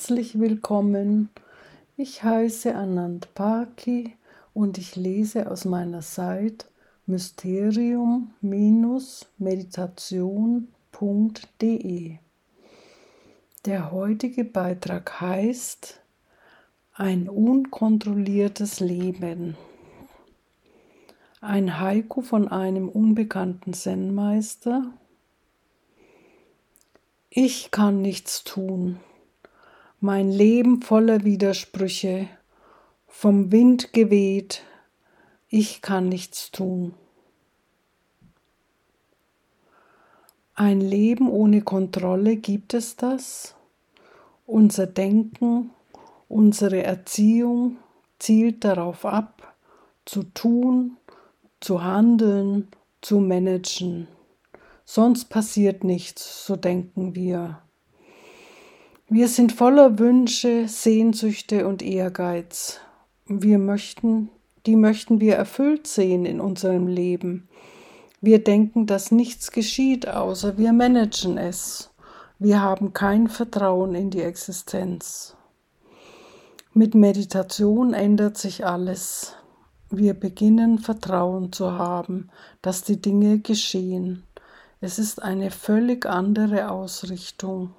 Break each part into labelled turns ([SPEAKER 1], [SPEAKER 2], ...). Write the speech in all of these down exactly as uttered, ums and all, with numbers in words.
[SPEAKER 1] herzlich willkommen. Ich heiße Anand Paki und ich lese aus meiner Seite mysterium Meditation punkt de. Der heutige Beitrag heißt Ein unkontrolliertes Leben. Ein Haiku von einem unbekannten Zen-Meister. Ich kann nichts tun. Mein Leben voller Widersprüche, vom Wind geweht. Ich kann nichts tun. Ein Leben ohne Kontrolle, gibt es das? Unser Denken, unsere Erziehung zielt darauf ab, zu tun, zu handeln, zu managen. Sonst passiert nichts, so denken wir. Wir sind voller Wünsche, Sehnsüchte und Ehrgeiz. Wir möchten, die möchten wir erfüllt sehen in unserem Leben. Wir denken, dass nichts geschieht, außer wir managen es. Wir haben kein Vertrauen in die Existenz. Mit Meditation ändert sich alles. Wir beginnen Vertrauen zu haben, dass die Dinge geschehen. Es ist eine völlig andere Ausrichtung.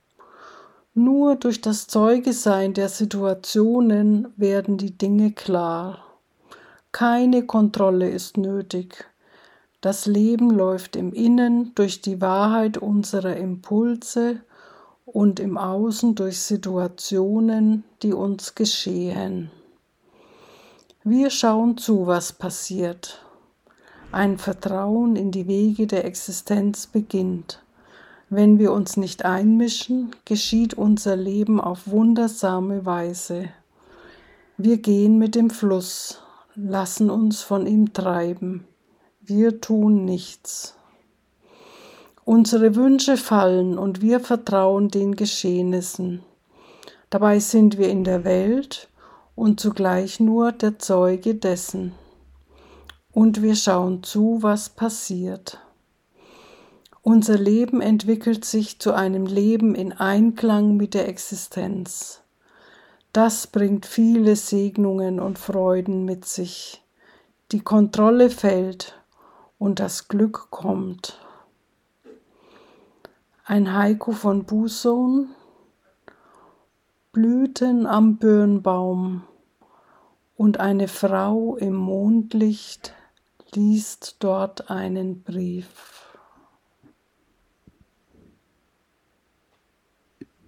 [SPEAKER 1] Nur durch das Zeugesein der Situationen werden die Dinge klar. Keine Kontrolle ist nötig. Das Leben läuft im Innen durch die Wahrheit unserer Impulse und im Außen durch Situationen, die uns geschehen. Wir schauen zu, was passiert. Ein Vertrauen in die Wege der Existenz beginnt. Wenn wir uns nicht einmischen, geschieht unser Leben auf wundersame Weise. Wir gehen mit dem Fluss, lassen uns von ihm treiben. Wir tun nichts. Unsere Wünsche fallen und wir vertrauen den Geschehnissen. Dabei sind wir in der Welt und zugleich nur der Zeuge dessen. Und wir schauen zu, was passiert. Unser Leben entwickelt sich zu einem Leben in Einklang mit der Existenz. Das bringt viele Segnungen und Freuden mit sich. Die Kontrolle fällt und das Glück kommt. Ein Haiku von Buson. Blüten am Birnbaum und eine Frau im Mondlicht liest dort einen Brief.